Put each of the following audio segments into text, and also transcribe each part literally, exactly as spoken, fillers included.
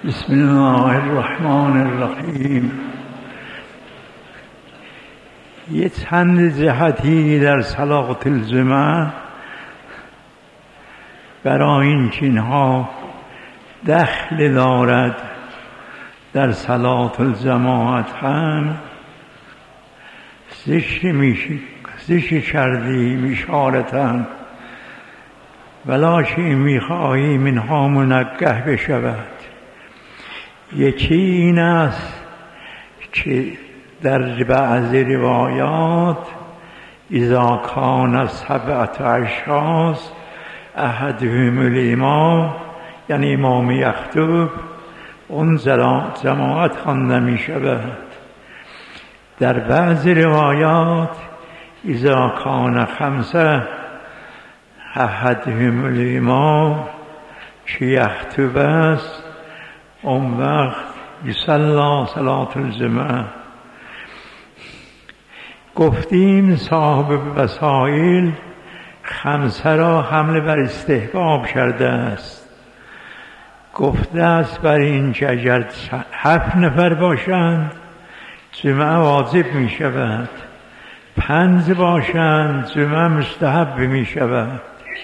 بسم الله الرحمن الرحیم. یه چند جهتی در صلاة الجمعه برای این که اینها دخل دارد در صلاة الجماعت هم ذکر میشه ذکر کردیم اشارتاً، ولکن میخواهیم اینها منگه بشود. یکی این است که در بعض روایات اذا کان سبعة اشخاص احدهم الامام، یعنی امام یخطب، اون جماعت خوانده می شود. در بعض روایات اذا کان خمسه احدهم الامام که یخطب است، اون وقت یصلی صلاة الجمعه. گفتیم صاحب وسائل خمسه را حمل بر استحباب کرده است. گفته است بر این که اگر هفت نفر باشند جمعه واجب می شود، پنج باشند جمعه مستحب می شود.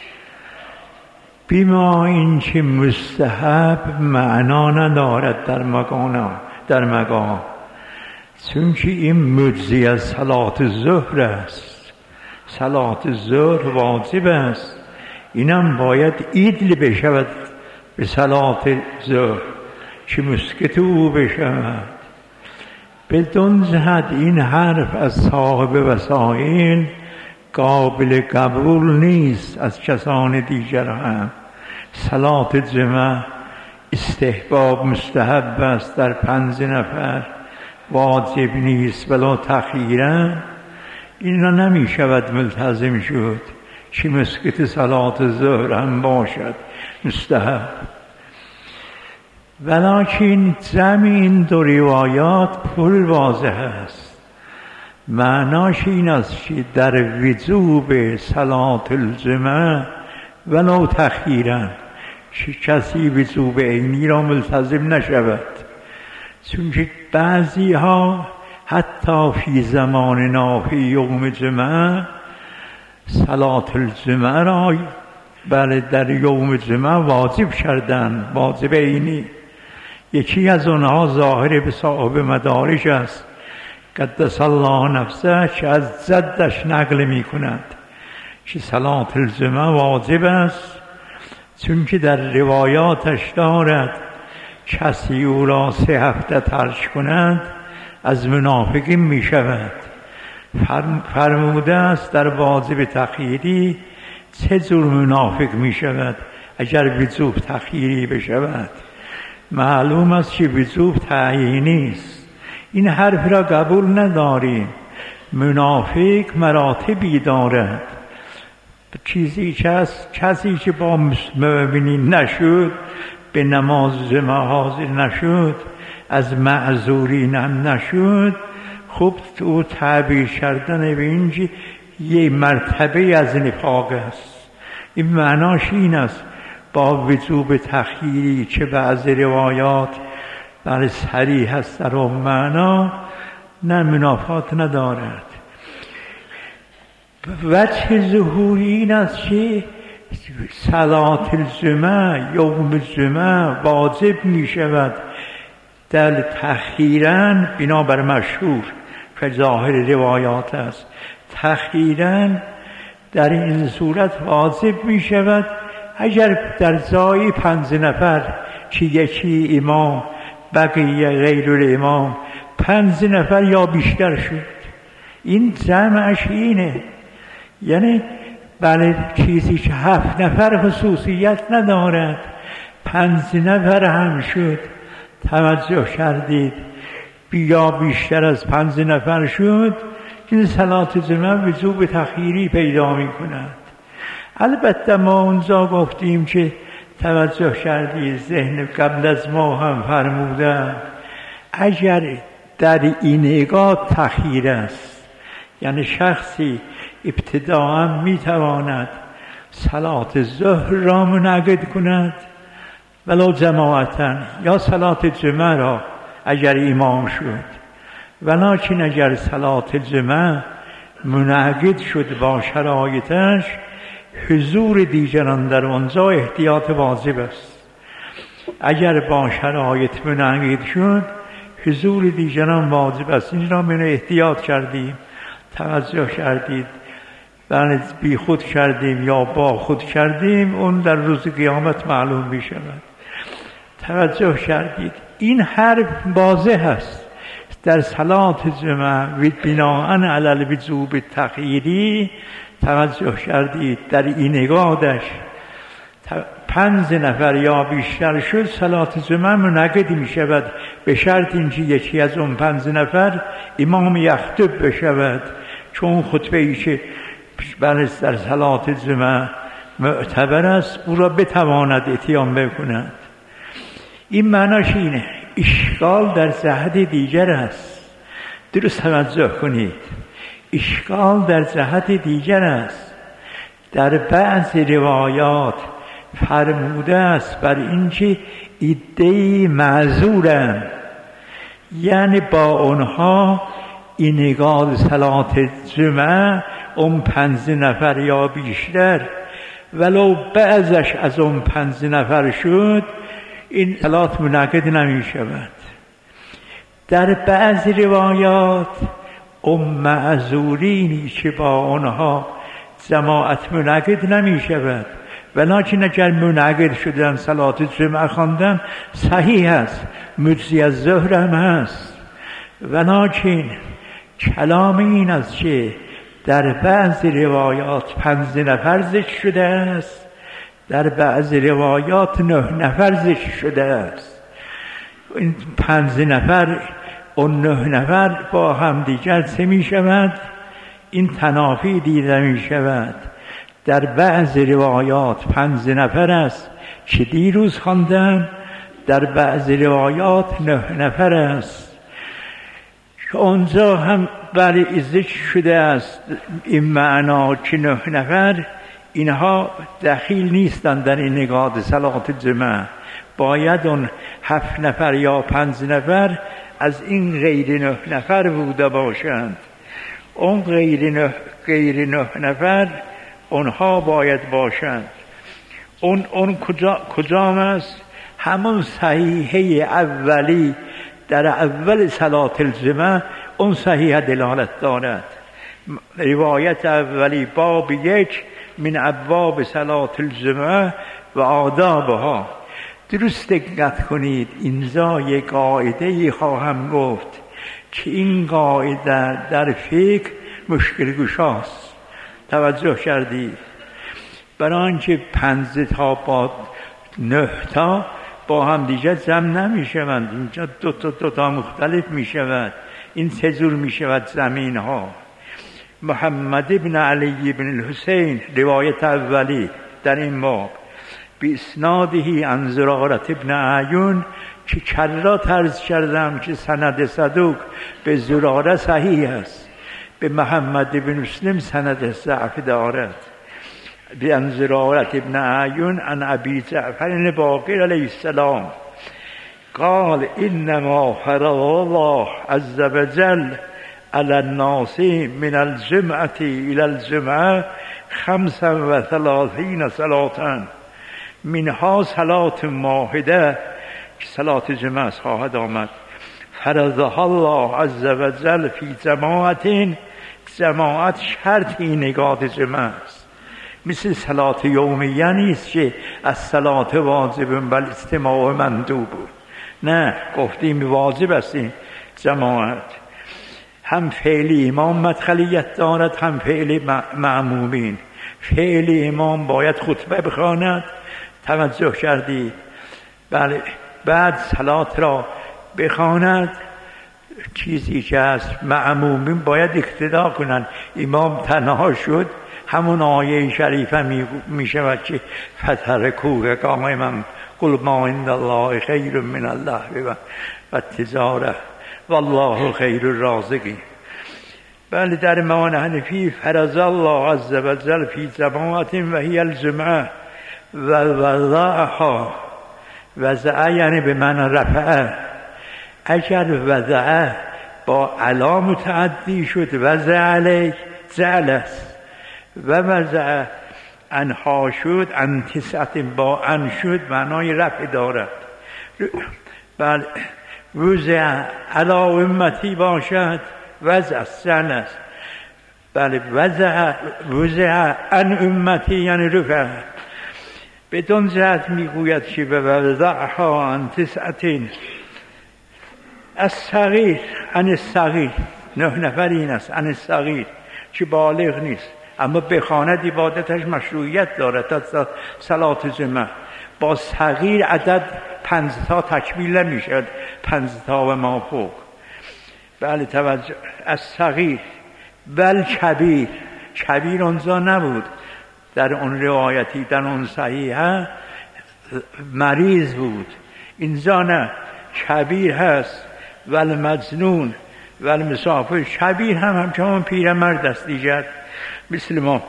بیما این که مستحب معنا ندارد در مقام در مقام چون که این مجزی از صلاة الظهر است. صلاة ظهر واجب است، اینم باید عدل بشود به صلاة ظهر که مسکت او بشود. بدون جهت این حرف از صاحب وسائل قابل قبول نیست از کسان دیگر هم. صلاة جمعه استحباب مستحب است، در پنج نفر واجب نیست، ولی تخییراً اینا نمی شود ملتزم شد که مسکت صلاة ظهر هم باشد مستحب. ولیکن جمع این دو روایات پر واضح است. معناش این است که در وجوب صلاة الجمعه ولو تخییراً که کسی وجوب عینی را ملتزم نشود، چون که بعضی ها حتی فی زماننا فی یوم جمعه صلاة الجمعه را بله در یوم جمعه واجب کردن، واجب عینی. یکی از آنها ظاهر به صاحب مدارج است قدس الله نفسه که از جدش نقل می کند که صلاة الجمعه واجب است، چون که در روایاتش دارد کسی او را سه هفته ترک کند از منافقین می شود. فرموده است در واجب تخییری چه جور منافق می شود اگر وجوب تخییری بشود. معلوم است که وجوب تعیینی است. این حرف را قبول نداریم. منافق مراتبی دارد. چیزی که از کسی که با مؤمنین نشد، به نماز جمعه حاضر نشد، از معذورین هم نشد، خب او تعبیر کردن به اینجا یه مرتبه از نفاق است. این معناش این است با وجوب تخییری که بعض روایات بر صریح هست در اون معنا نه منافات ندارد. وجه ظهوری این است که صلاة الجمعه یوم الجمعه واجب می شود در تخییراً بنابر مشهور که ظاهر روایات است. تخییراً در این صورت واجب می شود اگر در جای پنج نفر که یکی امام بقیه غیر الامام پنج نفر یا بیشتر شد. این جمعش اینه، یعنی بله چیزی که هفت نفر خصوصیت ندارد، پنج نفر هم شد. توجه کردید؟ بیا بیشتر از پنج نفر شد، این صلاة جمعه وجوب تخییری پیدا می کند. البته ما اونجا گفتیم که توجه کردید ذهن قبل از ما هم فرموده اگر در این نگاه تخییر است، یعنی شخصی ابتداء می تواند صلاة ظهر را منعقد کند، ولو جماعتا، یا صلات جمعه را اگر امام شد، ولیکن اگر صلات جمعه منعقد شد با شرایطش، حضور دیگران در آنجا احتیاط واجب است. اگر با شرایط منعقد شد، حضور دیگران واجب است. این را من احتیاط کردیم، توجه کردید، بله بی خود کردیم یا با خود کردیم، اون در روز قیامت معلوم می شود. توجه کردید. این حرف واضح است در صلات جمعه و بناءً علی الوجوب تغییری. توجه کردید در این نگادش پنج نفر یا بیشتر شد، صلات جمعه منعقد می شود، به شرط اینکه یکی از اون پنج نفر امام یخطب بشود، چون خطبه ایشه در صلات جمعه معتبر است، او را بتواند اتیان بکند. این معناش اینه. اشکال در جهت دیگر است. درست توجه کنید. اشکال در جهت دیگر است. در بعض روایات فرموده است بر اینکه عده‌ای معذورند، یعنی با اونها این نگاه صلات جمعه اون پنج نفر یا بیشتر، ولو بعضش از اون پنج نفر شد، این صلات منعقد نمی شود. در بعض روایات اون معذورینی که با اونها جماعت منعقد نمی شود، ولیکن اگر منعقد شدن صلات جمعه خواندن صحیح است، مجزی از ظهر هم هست. ولیکن کلام این است که در بعض روایات پنج نفر ذکر شده است، در بعض روایات نه نفر ذکر شده است. این پنج نفر و نه نفر با هم دیگر چه می شود؟ این تنافی دیده می شود. در بعض روایات پنج نفر است که دیروز خواندم، در بعض روایات نه نفر است که آنجا هم بله ذکر شده است. این معنا که نه نفر اینها دخیل نیستند در این نگاه صلات جمعه، باید اون هفت نفر یا پنج نفر از این غیر نه نفر بوده باشند. اون غیر نه, غیر نه نفر اونها باید باشند. اون, اون کجا, کجام است؟ همون صحیحه اولی در اول صلات الجمعه، اون صحیح دلالت دارد. روایت اولی باب یک من ابواب صلات الجمعه و آدابها. درست دقت کنید. اینجا یک قاعده خواهم گفت که این قاعده در فقه مشکل گشاست. توجه کردید؟ برای آنکه پنج تا با نه تا با هم دیگر جمع نمی شوند، اینجا دو تا دو تا مختلف می شود. این سه جور می شود زمین ها. محمد ابن علی ابن الحسین روایت اولی در این باب بی اسناده عن زرارة ابن اعین که کرات عرض کردم که سند صدوق به زراره صحیح است، به محمد ابن مسلم سند ضعف دارد. به عن زرارة ابن اعین عن ابی جعفر باقر علیه السلام قال انما فرض الله عز وجل على الناس من الجمعة الى الجمعة خمسا و ثلاثین صلاة منها صلاة واحده که صلاة جمعه خواهد آمد. فرضها الله عز وجل فی جماعت. جماعت شرط این نگاه جمعه است، مثل صلاة یومیه نیست که از صلاة واجب بل استماع مندوب. نه، گفتیم واجب است این جماعت. هم فعل امام مدخلیت دارد، هم فعل معمومین. فعل امام باید خطبه بخواند. توجه کردید؟ بله. بعد صلات را بخواند. چیزی که از معمومین باید اقتدا کنند. امام تنها شد، همون آیه شریفه می, می شود که فترکوه قائما قل ما عند الله خیر من الله و التجاره والله خیر الرازقین. بله، در معنی حنفی فرض الله عز وجل فی جماعت و هی الجمعه و وضعها وضع یعنی به معنی رفع. اگر وضع با علا متعدی شد وضع علیه زعل است، و وضع انها شد ان تسعت با ان شد معنای رفع دارد. بله وضع علا امتی باشد وضع زعل است. بله وضع وضع ان امتی یعنی رفع. بدون جهت میگوید که به وضعها ان تسعتین از صغیر ان الصغیر، نه نفر این است ان الصغیر که بالغ نیست اما بخواند عبادتش مشروعیت دارد تا صلات جمعه. با صغیر عدد پنج تا تکمیل نمیشد، پنج تا و ما فوق. بله توجه. از صغیر بل کبیر، کبیر اونجا نبود در اون روایتی، در اون صحیحه مریض بود، اینجا نه، کبیر هست. ول مجنون ول مسافر، کبیر هم همچنان پیرمرد است دیگر مثل ما.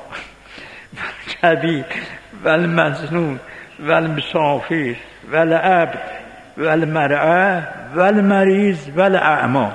کبیر ول مجنون ول مسافر ول عبد ول مرأه ول مریض ول اعما.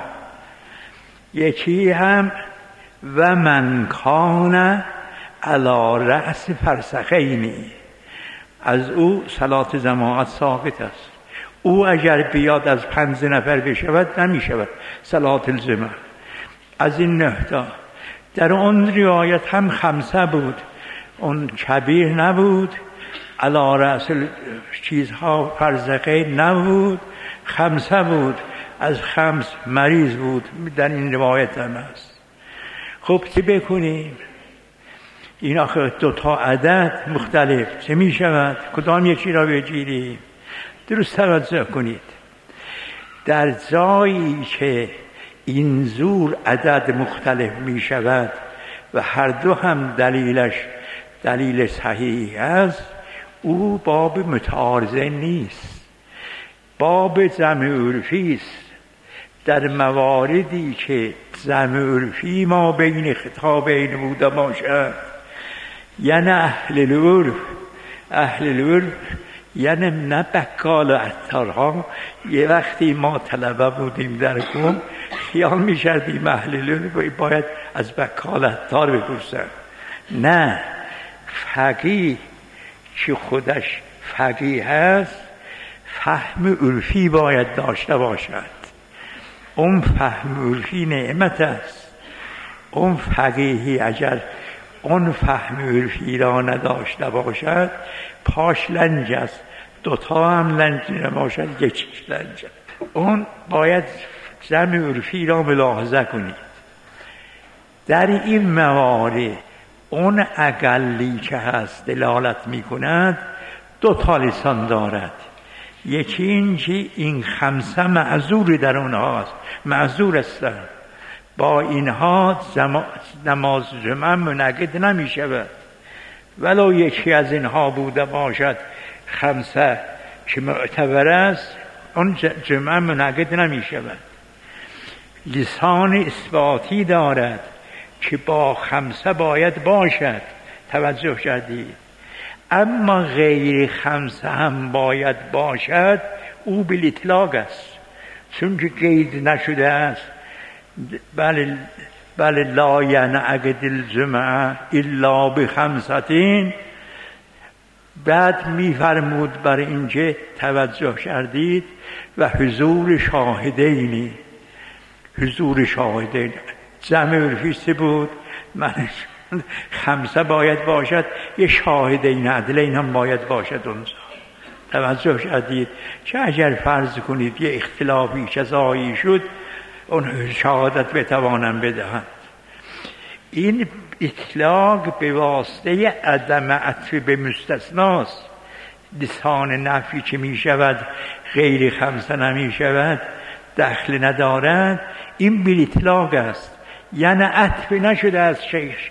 یکی هم و من کان علی رأس فرسخینی، از او صلات جماعت ثابت است. او اگر بیاد از پنج نفر بشود نمی شود صلات الجمعه. از این نه تا در اون روایت هم خمسه بود، اون کبیر نبود، علی رأس چیزها فرزقین نبود، خمسه بود، از خمس مریض بود، در این روایت هم هست. خب چی بکنیم؟ این آخه دو تا عدد مختلف چه می شود؟ کدام یکی را بگیریم؟ درست توجه کنید. در جایی که این زور عدد مختلف می شود و هر دو هم دلیلش دلیل صحیح است، او باب متعارضه نیست، باب جمع عرفی است. در مواردی که جمع عرفی ما بین خطابین بوده باشد، یعنی اهل العرف، اهل العرف یعنی نه بکال و عطارها. یه وقتی ما طلبه بودیم در قم خیال می کردیم اهل العرف باید از بکال عطار بپرسن. نه، فقیه که خودش فقیه هست فهم عرفی باید داشته باشد. اون فهم عرفی نعمت است. اون فقیهی اگر اون فهم عرفی را نداشته باشد پاش لنج است، دوتا هم لنج نباشد یکیش لنج است. اون باید جمع عرفی را ملاحظه کنید. در این موارد اون اقلی که هست دلالت می کند دو تا لسان دارد. یکی این که این خمسه معذور در اونهاست، معذور هستند، با اینها نماز جمعه منعقد نمی شود. ولو یکی از اینها بوده باشد خمسه که معتبر است، اون جمعه منعقد نمی شود. لسان اثباتی دارد که با خمسه باید باشد، توجه کردید. اما غیر خمسه هم باید باشد، او بالاطلاق است، چون که قید نشده است. بله بله لا ینعقد الجمعه الا بخمسة. بعد میفرمود برای اینکه توجه کردید و حضور شاهدینی، حضور شاهدین جمع عرفی بود، من خمسه باید باشد، یه شاهدین عدلین هم باید باشد اونجا. توجه کردید که اگر فرض کنید یه اختلافی چیزایی شد اون شهادت بتوانم بدهند. این اطلاق به واسطه عدم عطف به مستثناست. لسان نفی که می شود غیر خمسه نمی شود، دخل ندارد، این بی اطلاق است. یعنی عطف نشده از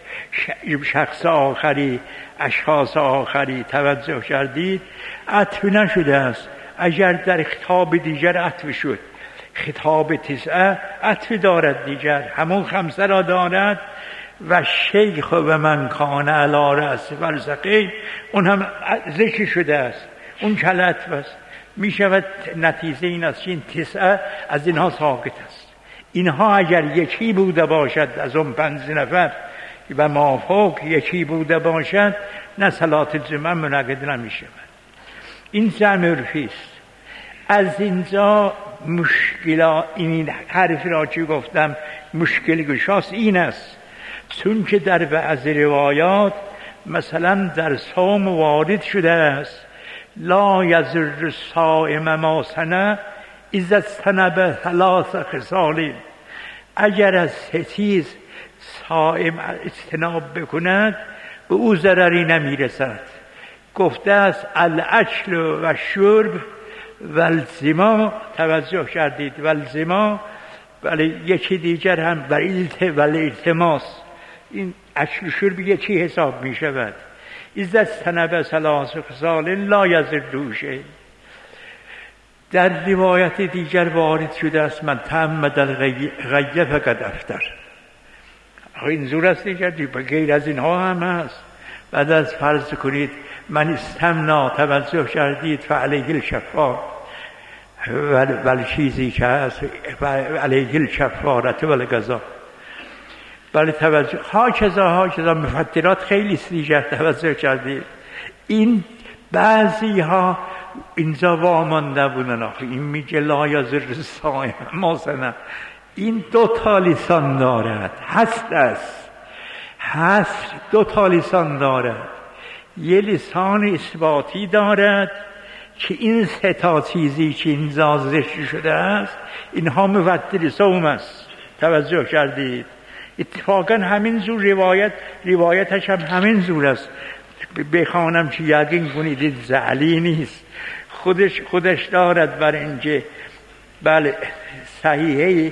شخص آخری، اشخاص آخری. توجه کردید؟ عطف نشده است. اگر در خطاب دیگر عطف شد، خطاب تسعه عطف دارد دیگر، همون خمسه را دارد. و شیخ و من کان علی رأس فرسخین، اون هم ذکر شده است، اون کل عطف است. می شود نتیجه این است که این تسعه از اینها ساقط است. اینها اگر یکی بوده باشد از اون پنج نفر و مافوق یکی بوده باشد نه صلات الجمعه منعقد نمی شود. این زن عرفی است. از اینجا مشکل این حرفی را که گفتم مشکل گشاست این است، چون که در بعض روایات مثلا در صوم وارد شده است لا یضر الصائم ما سنه اذا اجتنب ثلاث خصال، اگر از سه چیز صائم اجتناب بکند به او ضرری نمیرسد. گفته است الاکل و شرب و الزما، توجه کردید، و الزما، ولی یکی دیگر هم و الالتماس، این اکل و شرب یکی حساب می شود. اذا اجتنب ثلاث خصال لا یضر شیء. در روایت دیگر وارد شده است من تعمد الغی فقد افطر. این زور است دیگر، غیر از اینها هم هست. بعد از فرض کنید من استمنا، توجه کردید، فعلیه الشفاعه ولی چیزی که هست علیه الکفارت و القضا، بله توجه ها کذا ها کذا مفطرات خیلی دیگر توجه کردید. این بعضی ها اینجا وامانده بودن آخه این میگه لا یضر الصائم ما سنه، این دو تا لیسان دارد، هست است هست دو تا لیسان دارد. یه لیسان اثباتی دارد که این سه تا چیزی که اینجا ذکر شده است اینها مفطر صوم است. توجه کردید؟ اتفاقا همین زور روایت روایتش هم همین زور است. بخوانم که یقین کنید زعلی نیست، خودش خودش دارد بر اینکه بله صحیحه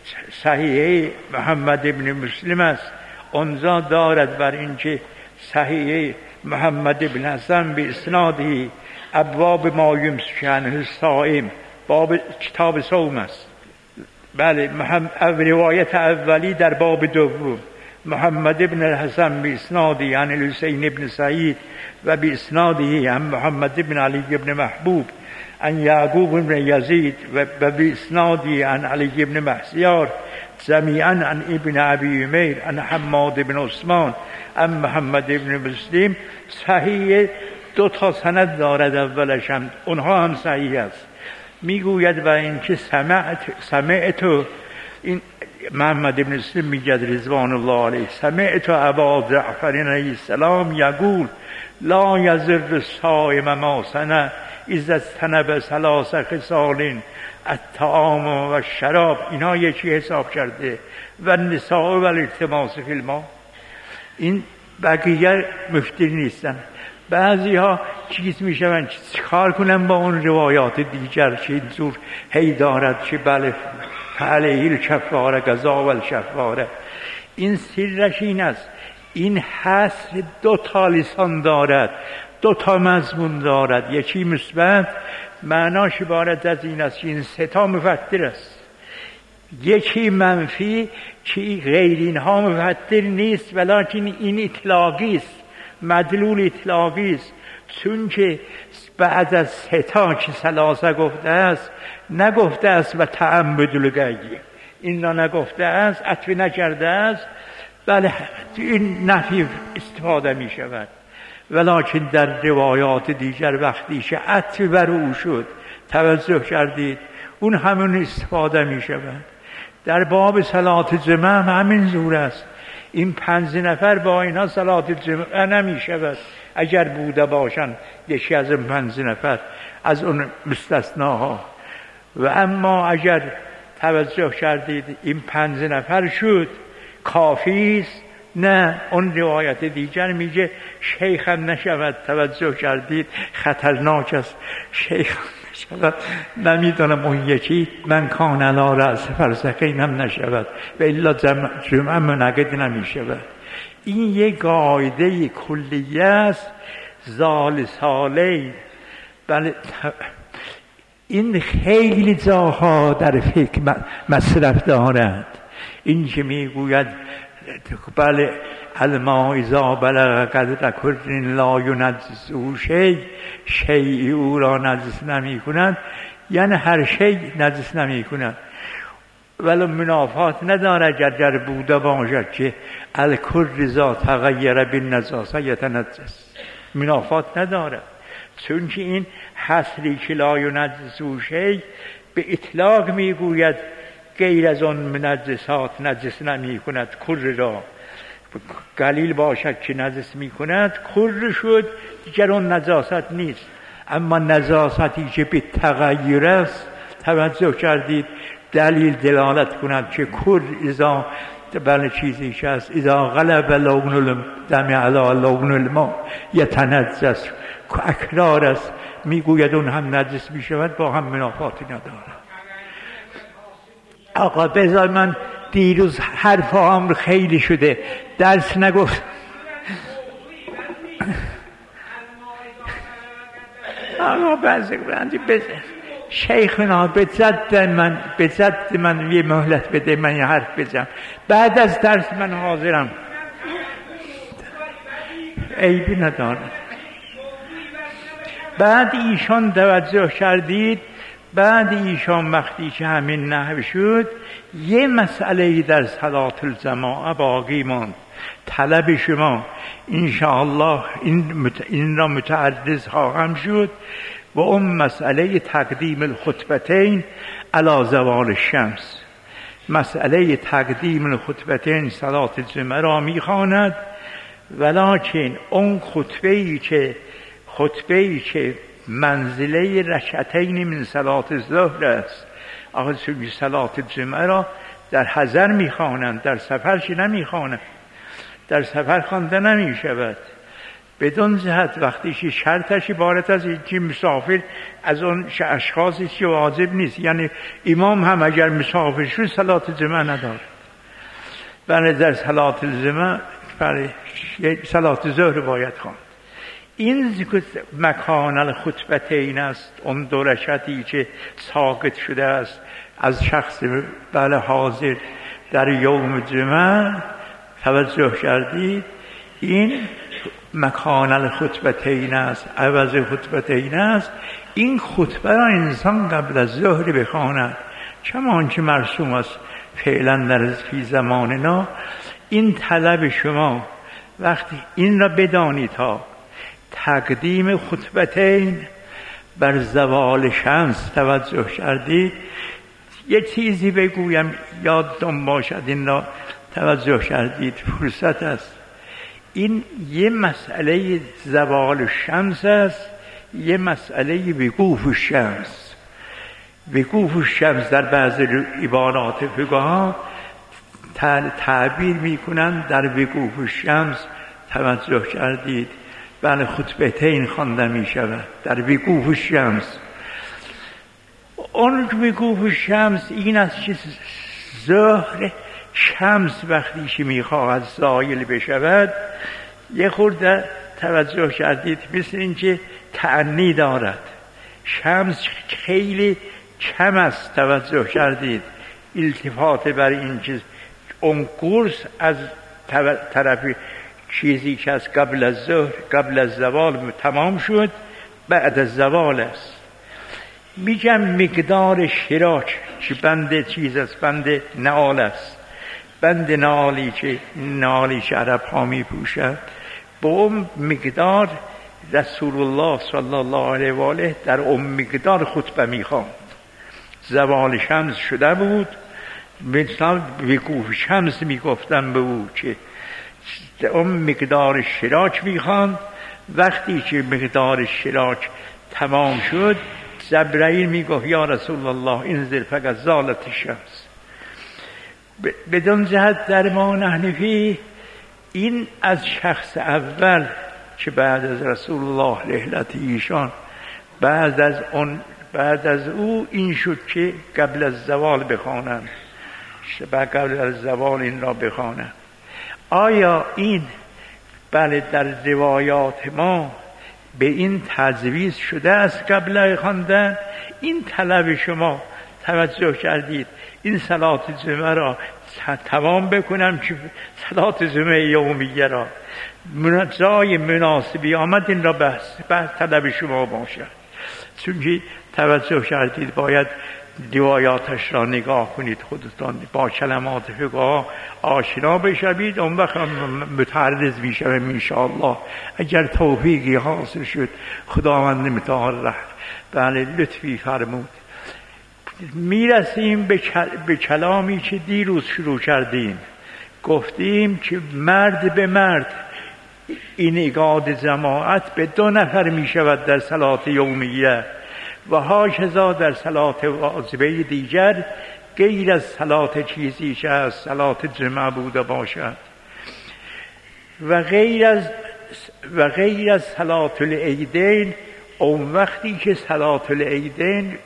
صحیحه محمد ابن مسلم است، اونجا دارد بر اینکه صحیحه محمد ابن حسن به اسنادی ابواب ما یمسک عنه الصائم، باب کتاب صوم است. بله روایت اولی در باب دوم محمد ابن الحسن به اسنادی عن الحسین ابن سعید و به اسنادی عن محمد ابن علی ابن محبوب عن یعقوب ابن یزید و به اسنادی عن علی ابن محسیار جمیعا عن ابن ابی عمیر عن حماد ابن عثمان عن محمد ابن مسلم. صحیح دو تا سند دارد، اولش هم اونها هم صحیح است. میگوید و اینکه سمعت سمعت این محمد ابن مسلم میگد رضوان الله علیه سمعت ابا جعفر علیه السلام یقول لا یضر الصائم ما سنه اذا اجتنب ثلاث خصال الطعام و الشراب. اینا یکی حساب کرده و النساء و الالتماس فی الماء. این بقیه مفتری نیستن. بعضی ها چیز میشون چیکار کنن با اون روایات دیگر که اینجور هی دارد که بله علیه الکفاره قضا و الشفاره. این سرش این است، این حصر دو تا لیسان دارد، دو تا مضمون دارد. یکی مثبت معناش عبارت از این است که این سه تا مفطر است، یکی منفی که غیر اینها مفطر نیست ولکن این اطلاقی است، مدلول اطلاقی است، چون که بعد از سه تا که ثلاثه گفته است نگفته است و تعمد الغی، این را نگفته است، عطف نکرده است. بله این نفی استفاده می شود، ولکن در روایات دیگر وقتی که عطف بر او شد، توجه کردید، اون همون استفاده می شود. در باب صلات جمعه همین زور است. این پنج نفر با اینا صلات جمعه نمی شود اگر بوده باشند یکی از این پنج نفر از اون مستثناها. و اما اگر توجه کردید این پنج نفر شد کافی است، نه اون روایت دیگر میگه شیخ هم نشود. توجه کردید خطرناک است، شیخ نشود. نمیدونم اون یکی من کان علی رأس فرزقین هم نشود و الا جمعه منعقد نمیشود. این یک قاعده کلیه است زال ساله. بله این خیلی جاها در فقه مصرف دارد. این که میگوید بله الماء اذا بلغ قدر کر لا ینجسه شیء، شیء او را نجس نمی کند، یعنی هر شی نجس نمی کند. ولی منافات ندارد اگر بوده باشد که الکر اذا تغیر بالنجاسه یتنجس، منافات ندارد، چون که این حصری که لا ینجسه شیء به اطلاق میگوید غیر از آن منجسات نجس نمی کند کر را. قلیل باشد که نجس می کند کر شد دیگر اون نجاست نیست. اما نجاستی که به تغییر است، توجه کردید دلیل دلالت کند که کر اذا بله چیزی که است اذا غلب لون الدم علی لون الماء یتنجس، اکرار است میگوید اون هم نجس می شود، با هم منافاتی ندارد. آقا بذار من دیروز حرف هم خیلی شده درس نگفت. آقا بعضی بندی بزن شیخنا به جد من به جد من یه مهلت بده، من یه حرف بزنم بعد از درس من حاضرم، عیبی ندارد. بعد ایشان توجه کردید، بعد ایشان وقتی که همین نحو شد یه مسئله در صلات الجماعه باقی ماند. طلب شما انشاءالله این, این را متعرض خواهم شد و اون مسئله تقدیم الخطبتین علی زوال الشمس. مسئله تقدیم الخطبتین صلات الجمعه را میخواند، ولکن اون خطبه‌ای که خطبه‌ای که منزله رکعتین من صلات الظهر است، آخه صلات الجمعه را در حضر میخوانند، در سفر که نمیخوانند، در سفر خوانده نمیشود. بدون جهت وقتی که شرطش عبارت از اینکه مسافر از اون اشخاصی که واجب نیست، یعنی امام هم اگر مسافر شد صلات جمعه نداره، بله در صلات الجمعه برای صلات ظهر باید خواند. این مکان الخطبتین است، اون دو رکعتی که ساقط شده است از شخص بله حاضر در یوم جمعه. توجه کردید این مکان الخطبتین است، عوض خطبتین است. این خطبه را انسان قبل از ظهر بخواند چمان که مرسوم است فعلا در فی زماننا. این طلب شما وقتی این را بدانید تا تقدیم خطبتین بر زوال شمس. توجه کردید یه چیزی بگویم یادتون باشد، این را توجه کردید فرصت است. این یه مسئله زوال شمس است، یه مسئله وقوف شمس. وقوف شمس در بعض عبارات فقها تعبیر میکنند در وقوف شمس. توجه کردید بله خطبتین خوانده می شود در وقوف شمس. اون وقوف شمس این است که ظهر شمس وقتی که میخواهد زایل بشود یه خورده توجه کردید مثل اینکه تعنی دارد. شمس خیلی کم است، توجه کردید التفات بر این چیز. اون قرص از طرف چیزی که از قبل از ظهر قبل از زوال تمام شد بعد از زوال است. میگم مقدار شراک که بند چیز است، بند نعال است، بند نعالی که نعالی که عرب ها می پوشد، با اون مقدار رسول الله صلی الله علیه و آله در اون مقدار خطبه می خواند. زوال شمس شده بود، مثلا وقوف شمس می گفتن به او که اون مقدار شراک می خواند. وقتی که مقدار شراک تمام شد جبرائیل می گفت یا رسول الله انزل فقط زالت الشمس. بدون جهت در ما حنفی این از شخص اول که بعد از رسول الله رحلت ایشان بعد از اون بعد از او این شد که قبل از زوال بخوانند، بعد قبل از زوال این را بخوانند. آیا این بله در روایات ما به این تجویز شده است قبل خواندن؟ این طلب شما توجه کردید این صلات جمعه را تمام بکنم که صلات جمعه یومیه را جای مناسبی آمد این را بحث, بحث طلب شما باشد. چون که توجه کردید باید روایاتش را نگاه کنید، خودتان با کلمات فقها آشنا بشوید، اون وقت متعرض میشویم انشاءالله اگر توفیقی حاصل شد. خداوند متعال بله لطفی فرمود. میرسیم به, کل... به کلامی که دیروز شروع کردیم. گفتیم که مرد به مرد این اقاد جماعت به دو نفر می شود در صلات یومیه و هاکذا در صلات واجبه دیگر غیر از صلات چیزی که از صلات جمعه بوده باشد و غیر از و غیر از صلات العیدین. اون وقتی که صلات العیدین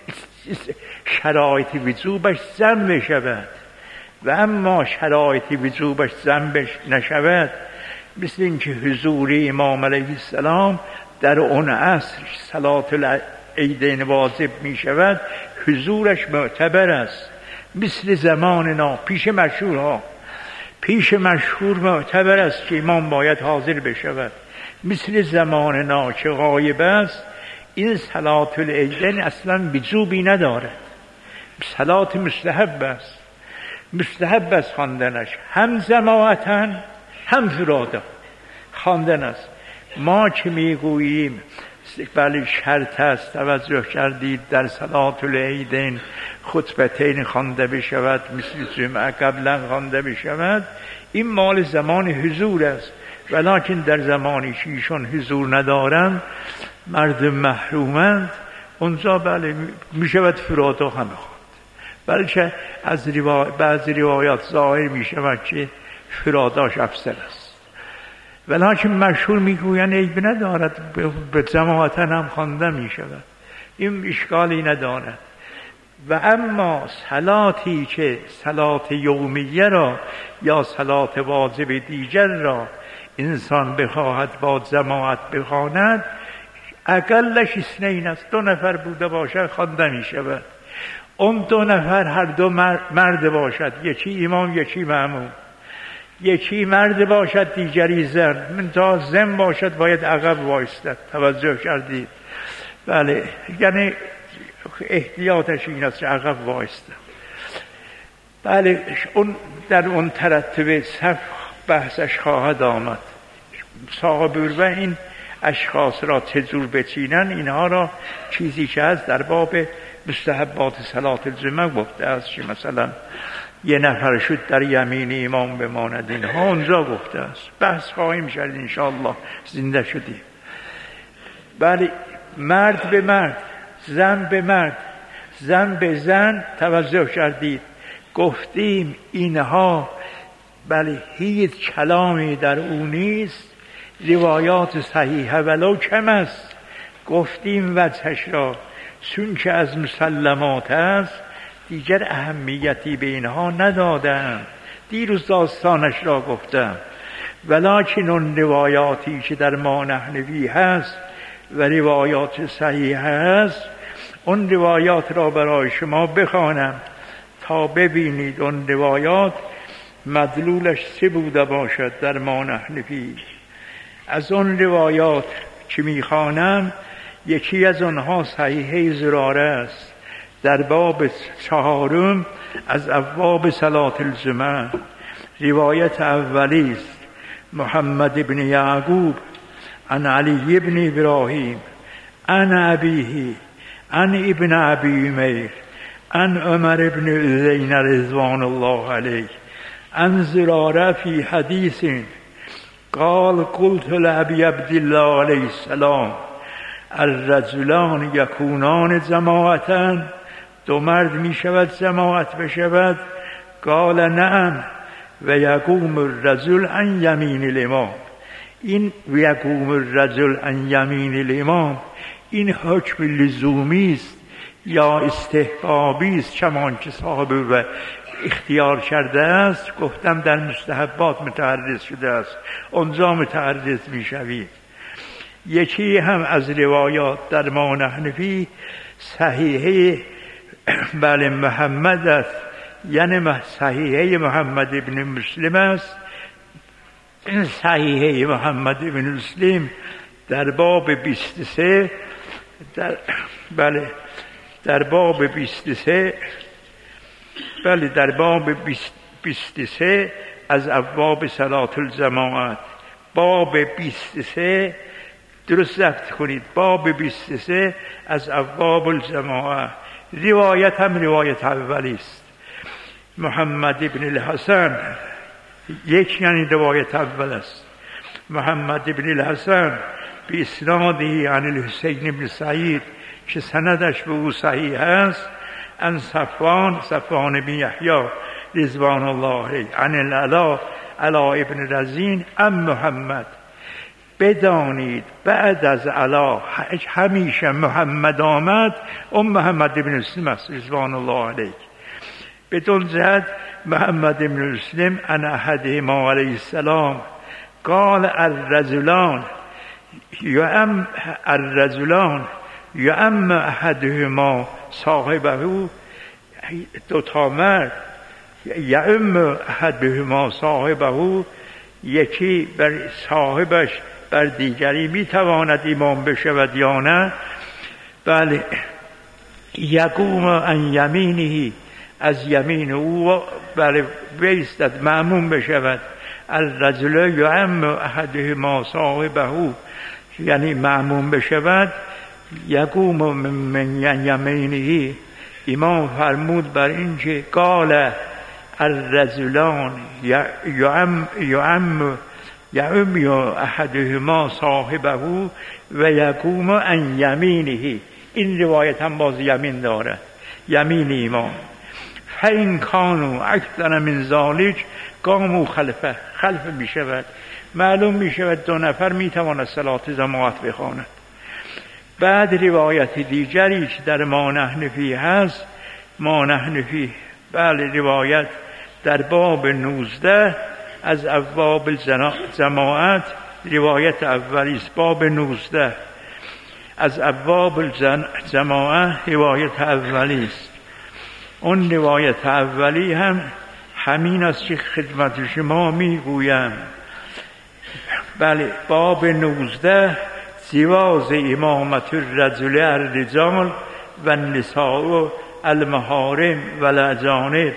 شرایط وجوبش ضم بشود و اما شرایط وجوبش ضم نشود، مثل اینکه حضور امام علیه السلام در اون عصر صلات العیدین واجب می شود، حضورش معتبر است. مثل زماننا پیش مشهورها پیش مشهور معتبر است که امام باید حاضر بشود. مثل زماننا که غایب است این صلات العیدین اصلا وجوبی ندارد، صلات مستحب است، مستحب است خواندنش، هم جماعتاً هم فرادا خواندن است. ما که میگوییم بله شرط است توجه کردید در صلات العیدین خطبتین خوانده بشود مثل جمعه قبلا خوانده بشود، این مال زمان حضور است. ولکن در زمانی که ایشون حضور ندارند مردم محرومند اونجا بله میشود فرادا هم خواند، بلکه از روا... بعضی روایات ظاهر میشود که فراداش افضل است، ولکن مشهور میگویند عیب ندارد به جماعتا هم خوانده میشود، این اشکالی ندارد. و اما صلاتی که صلات یومیه را یا صلات واجب دیگر را انسان بخواهد با جماعت بخواند اقلش اثنین است، دو نفر بوده باشد خوانده می شود. اون دو نفر هر دو مرد باشد، یکی امام یکی مأموم، یکی مرد باشد دیگری زن، من تا زن باشد باید عقب وایستد. توجه کردید؟ بله، یعنی احتیاطش این است که عقب وایستد. بله، اون در اون ترتیب صف بحثش خواهد آمد. صاحب الوه این اشخاص را چجور بچینن، اینها را چیزی که از در باب مستحبات صلات الجمعه گفته است که مثلا یه نفر شد در یمین امام بماند، اینها اونجا گفته است. بحث خواهیم شد انشاءالله زنده شدیم. بله، مرد به مرد، زن به مرد، زن به زن. توجه کردید گفتیم اینها بله هیچ کلامی در اون نیست، روایات صحیحه ولو کم است. گفتیم وجهش را چون که از مسلمات است دیگر اهمیتی به اینها ندادم، دیروز داستانش را گفتم. ولکن اون روایاتی که در ما نحنوی هست و روایات صحیحه هست، اون روایات را برای شما بخوانم تا ببینید اون روایات مدلولش چه بوده باشد در ما نحنفی. از اون روایات که میخوانم یکی از آنها صحیحه زراره است در باب چهارم از ابواب صلات الجمعه. روایت اولی است محمد ابن یعقوب عن علی ابن ابراهیم عن ابیه عن ابن ابی امیر عن عمر ابن عزین رضوان الله علیه عن زراره فی حدیث قال قلت لابی عبدالله علیه السلام الرجلان یکونان جماعتا، دو مرد می شود جماعت بشود؟ قال نعم و یقوم الرجل عن یمین الامام. این و یقوم الرجل عن یمین الامام این حکم لزومی است یا استحبابی است چمان که صاحب و اختیار کرده است؟ گفتم در مستحبات متعرض شده است، اونجا متعرض می شوید. یکی هم از روایات در ما نحنفی صحیحه بله محمد است، یعنی صحیحه محمد ابن مسلم است. این صحیحه محمد ابن مسلم در باب بیست و سه در بله در باب بیست و سه بله در باب بیست و سه از ابواب صلاة الجماعت، باب بیست و سه درست ضبط کنید، باب بیست و سه از ابواب الجماعت. روایت هم روایت اولی است. محمد ابن الحسن یک یعنی روایت اول است. محمد ابن الحسن به اسنادی عن الحسین بن سعید که سندش به او صحیح است، عن صفوان صفوان بن یحیی رضوان الله علیه عن العلا علا ابن رزین ام محمد. بدانید بعد از علا همیشه محمد آمد، ام محمد ابن مسلم است رضوان الله علیه. بدون جهت محمد ابن مسلم عن احدهما علیه السلام قال الرجلان یعم الرجلان یعم احدهما صاحبه، دو تا مرد یعم احدهما صاحبه، یکی بر صاحبش بر دیگری میتواند امام بشود یا نه. بله یقوم عن یمینه، از یمین او بله بیستد مأموم بشود. الرجل یعم احدهما صاحبه، یعنی مأموم بشود. یقوم من یمینه، امام فرمود بر این که قال الرجلان یعم یعم یعم احدهما صاحبه و یقوم عن یمینه. این روایت هم باز یمین داره، یمین امام. فین کانوا اکثر من ذلک قاموا خلفه، خلف می شود. معلوم می شود دو نفر می تواند صلات جماعت بخواند. بعد روایت دیگری که در ما نحن فیه هست، ما نحن فیه بله روایت در باب نوزده از ابواب الجماعت، روایت اولی است باب نوزده از ابواب الجماعت، روایت اولی است. اون روایت اولی هم همین است که خدمت شما میگویم. بله باب نوزده جواز امامت الرجل الرجال و النساء المحارم و الاجانب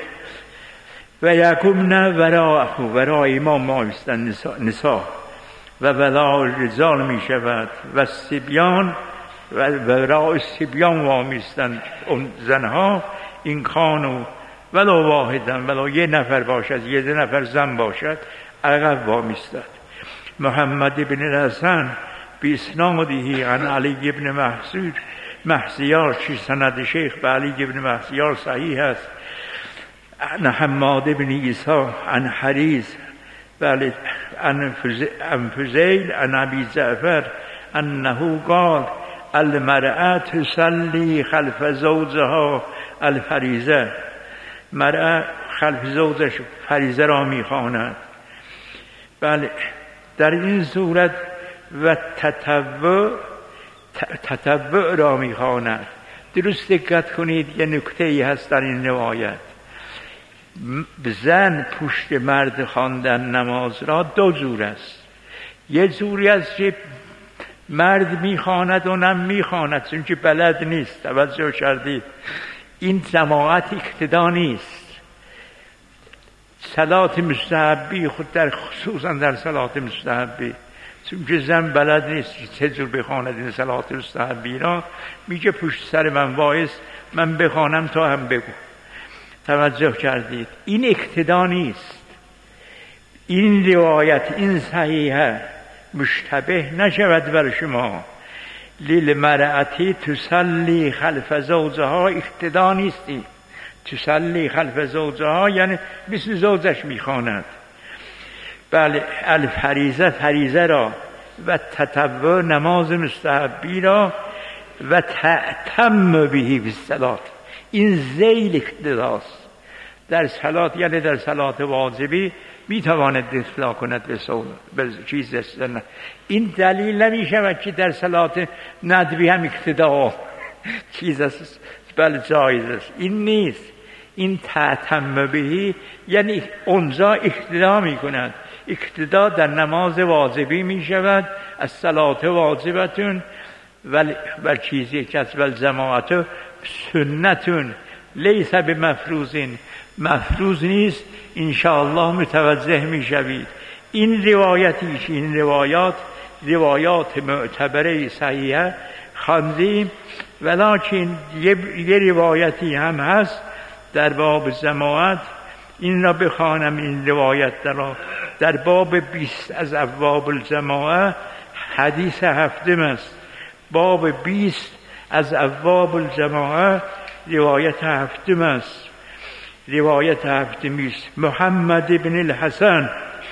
و یقومن وراءه، وراء امام مایستن نساء و وراء الرجال می شود و سبیان و وراء سبیان وامیستن اون زنها. این کانو ولو واحدن، ولو یه نفر باشد، یه دو نفر زن باشد، عقب وامیستد. محمد بن الحسن باسناده عن علی بن محسود محسیار، چی سند شیخ به علی بن محسیار صحیح است. عن حماد بن عیسی عن حریز بله عن فضیل عن ابی جعفر انه قال المرأة تصلی خلف زوجها الفریضه، مرأة خلف زوجش فریضه را میخواند. بله در این صورت و تطوع تطوع را میخواند. درست دقت کنید، یه نکته ای هست در این روایت. زن پشت مرد خواندن نماز را دو جور است. یه جوری است که مرد میخواند و نم میخواند چون که بلد نیست. توجه کردید؟ این جماعت اقتدا نیست. صلات مستحبی خود در خصوصا در صلات مستحبی، چون که زن بلد نیست چه جور بخواند این صلات مستحبی را، میگه پشت سر من وایس من بخوانم تا هم بگو. توجه کردید؟ این اقتدا نیست. این روایت این صحیحه مشتبه نشود بر شما. للمرأتی تسلی خلف زوجها، اقتدا نیستی. تسلی خلف زوجها یعنی مثل زوجش میخواند. بله الفریضه، فریضه را و تطوع نماز مستحبی را و تأتم بهی فی الصلاة، این ذیل اقتداست در صلات، یعنی در صلات واجبی میتواند اطلاق کند به صوم به چیز استن. این دلیل نمیشود که در صلات ندبی هم اقتدا چیز است بله جایز است. این نیست. این تعتم بهی یعنی اونجا اقتدا می کند. اقتدا در نماز واجبی می شود. الصلاة واجبتون و چیزی که از والجماعت سنتون لیس بمفروضین، مفروض نیست. انشاءالله متوجه می شوید. این روایتیش، این روایات روایات معتبره صحیحه خواندیم، ولکن یه, یه روایتی هم هست در باب جماعت. این را بخوانم. این روایت در, در باب بیست از ابواب الجماعه حدیث هفتم است. باب بیست از ابواب الجماعه روایت هفتم است. روایت هفتمی است. محمد بن الحسن،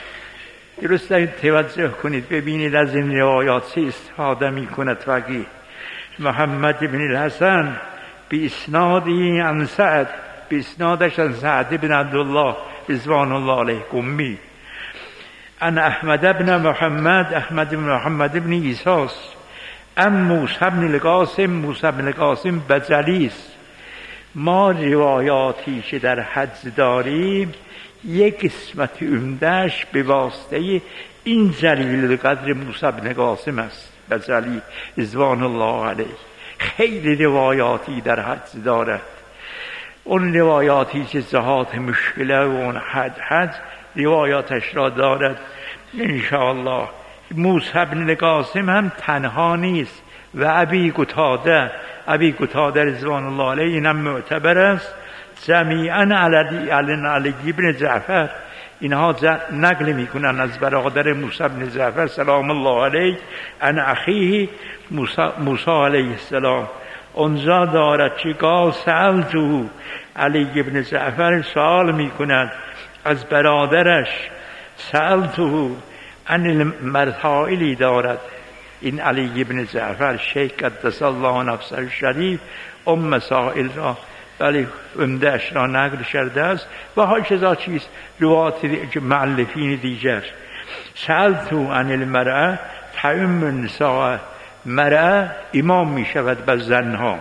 درست توجه کنید ببینید از این روایات چه استفاده می کند فقیه. محمد بن الحسن باسنادی عن سعد، باسنادش عن سعد بن عبدالله رضوان الله علیه قمی، عن احمد بن محمد، احمد بن محمد بن عیساس، ام موسی بن القاسم، موسی بن القاسم بجلیس. ما روایاتی که در حج داریم یک قسمت عمده‌اش به واسطه این جلیل القدر موسی بن قاسم است بجلی رضوان الله علیه. خیلی روایاتی در حج دارد. اون روایاتی که جهات مشکله و اون حج حج روایاتش را دارد انشاءالله. موسی بن قاسم هم تنها نیست و ابی قتاده، ابی قتاده رضوان الله علیه اینم معتبر است. جمیعا علی علی ابن جعفر، اینها نقل میکنن از برادر موسی بن جعفر سلام الله علیه عن اخیه موسی علیه السلام. اونجا دارد که قال سألته، علی ابن جعفر سوال میکند از برادرش، سألته عن المسائلی دارد. این علی ابن جعفر شیخ قدس الله نفسه الشریف ام مسائل را ولی عمده‌اش را نقل کرده است و هاکذا چیز روایات مؤلفین دیگر. سألته عن المرأة تعم النساء، مرأة امام می شود بر زنها.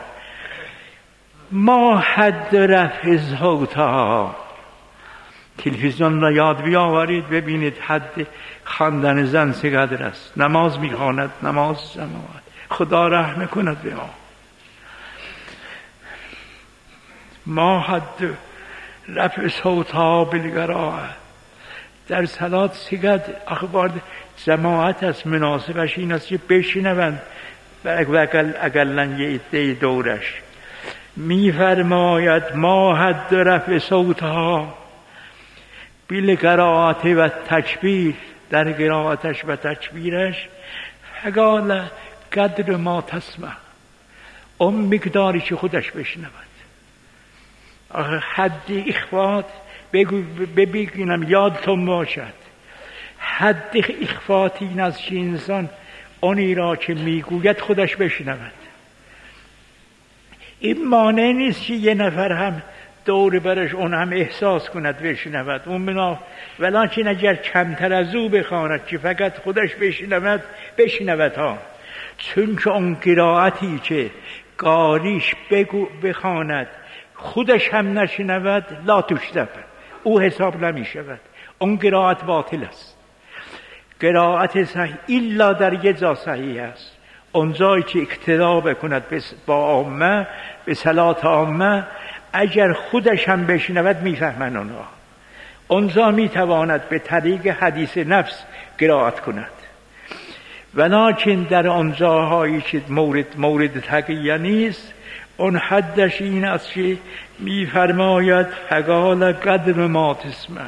ما حد رفع صوتها، تلویزیون را یاد بیاورید ببینید حد خواندن زن چقدر است. نماز میخواند، نماز جماعت. خدا رحم کند به ما. ما حد رفع صوتها بالقراءة، در صلات چقدر اخبار جماعت است. مناسبش این است که بشنوند اقلا یه عده دورش. میفرماید ما حد رفع صوتها بالقراءة و تکبیر، در قرائتش و تکبیرش فقال قدر ما تسمع، اون مقداری که خودش بشنود. حد اخفات بگو ببینم یادتون باشد، حد اخفات این از که انسان اونی را که میگوید خودش بشنود. این مانع نیست که یه نفر هم دور برش اون هم احساس کند بشنود اون بنا، ولیکن اگر کمتر از او بخواند که فقط خودش بشنود بشنود ها. چون که اون قرائتی که قاریش بگو بخواند خودش هم نشنود لا تشتب، او حساب نمی شود. اون قرائت باطل است. قرائت صحیح الا در یه جا صحیح است، اون جایی که اقتدا بکند با عامه به صلات عامه، اگر خودش هم بشنود میفهمن اونها، اونجا میتواند به طریق حدیث نفس قرائت کند. ولیکن در اونجاهایی که مورد مورد تقیه نیست، اون حدش این است که میفرماید فقال قدر ما تسمع.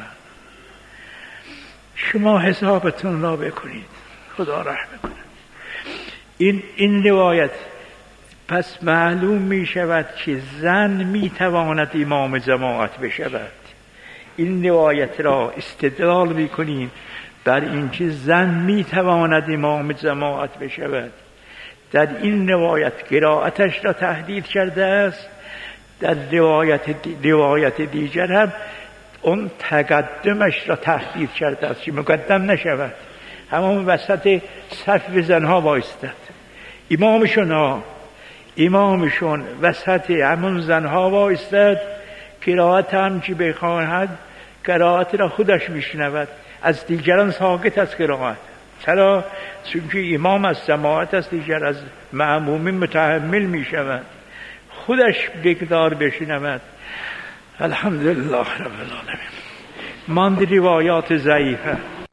شما حسابتون را بکنید، خدا رحم کند. این این روایت پس معلوم می شود که زن می تواند امام جماعت بشود. این روایت را استدلال می کنیم بر اینکه زن می تواند امام جماعت بشود. در این روایت قرائتش را تهدید کرده است. در روایت روایت دیگر هم اون تقدمش را تهدید کرده است که مقدم نشود، همون وسط صف زنها بایستد. امامشون ها امامشون وسط همون زنها وایستد، قرائت هم که بخواند قرائت را خودش میشنود، از دیگران ساکت از قرائت. چرا؟ چون امام از سماعت است، دیگر از مأمومین متحمل میشود، خودش بقدار بشنود. الحمدلله رب العالمین. ماند روایات ضعیفه.